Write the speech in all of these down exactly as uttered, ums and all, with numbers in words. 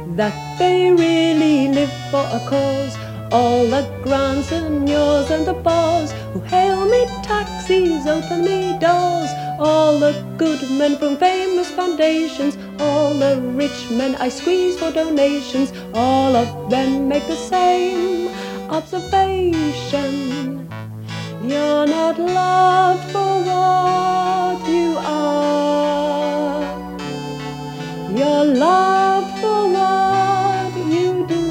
that they really live for a cause. All the grands seigneurs and the bars who hail me taxis, open me doors. All the good men from famous foundations, all the rich men I squeeze for donations, all of them make the same observation: you're not loved for what you are, you're loved for what you do.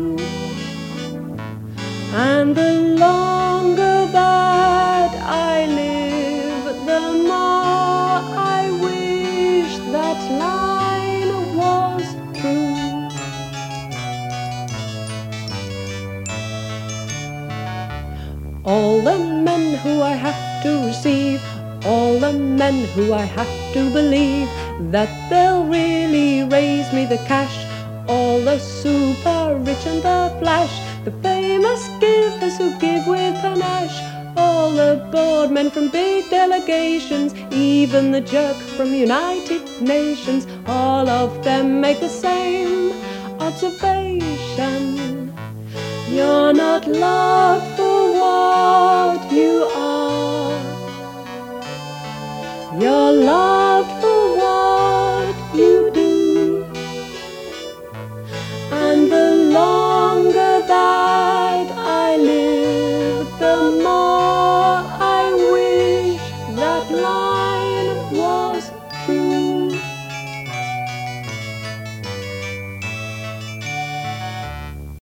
And the longer that I live, the more I wish that line was true. All the men who I have to receive, all the men who I have to believe that they'll really raise me the cash, all the super rich and the flash, the famous givers who give with panache, all the board men from big delegations, even the jerk from United Nations, all of them make the same observation: you're not loved